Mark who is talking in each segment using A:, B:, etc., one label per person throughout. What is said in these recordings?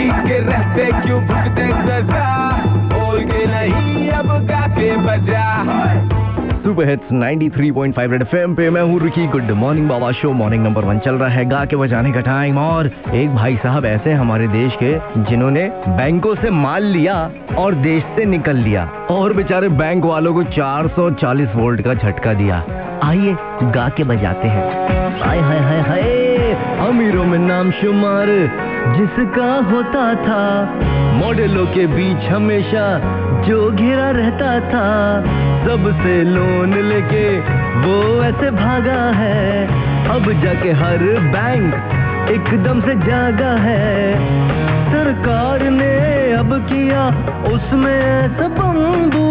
A: ठीक के रहते क्यों भुगते सजा, बोल के नहीं अब गा के बजा।
B: सुपर हिट्स 93.5 रेड एफएम पे मैं हूँ रिकी। गुड मॉर्निंग बाबा शो मॉर्निंग नंबर 1 चल रहा है, गा के बजाने का टाइम। और एक भाई साहब ऐसे हमारे देश के जिन्होंने बैंकों से माल लिया और देश से निकल लिया, और बेचारे बैंक वालों को 440 वोल्ट का झटका दिया। आइए गा के बजाते हैं। हाय हाय हाय हाय, अमीरों में नाम शुमार जिसका होता था, मॉडलों के बीच हमेशा जो घिरा रहता था, सबसे लोन लेके वो ऐसे भागा है, अब जाके हर बैंक एकदम से जागा है। सरकार ने अब किया उसमें ऐसा बंबू,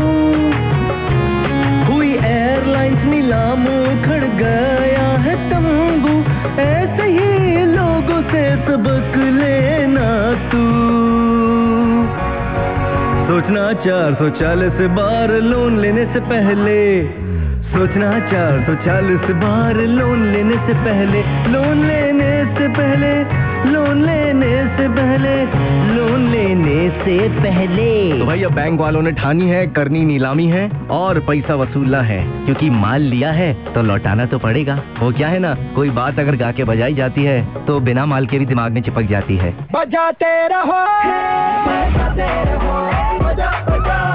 B: हुई एयरलाइंस नीलाम, उखड़ गया है तंबू। ऐसे ही लोगों से सबक लेना तू, सोचना 440 बार लोन लेने से पहले, सोचना 440 बार लोन लेने से पहले, लोन लेने से पहले, लोन लेने से पहले, लोन लेने से पहले। तो भैया बैंक वालों ने ठानी है, करनी नीलामी है और पैसा वसूलना है, क्योंकि माल लिया है तो लौटाना तो पड़ेगा। वो क्या है ना, कोई बात अगर गा के बजाई जाती है तो बिना माल के भी दिमाग में चिपक जाती है।
A: बजाते रहो, बजाते रहो, बजा बजा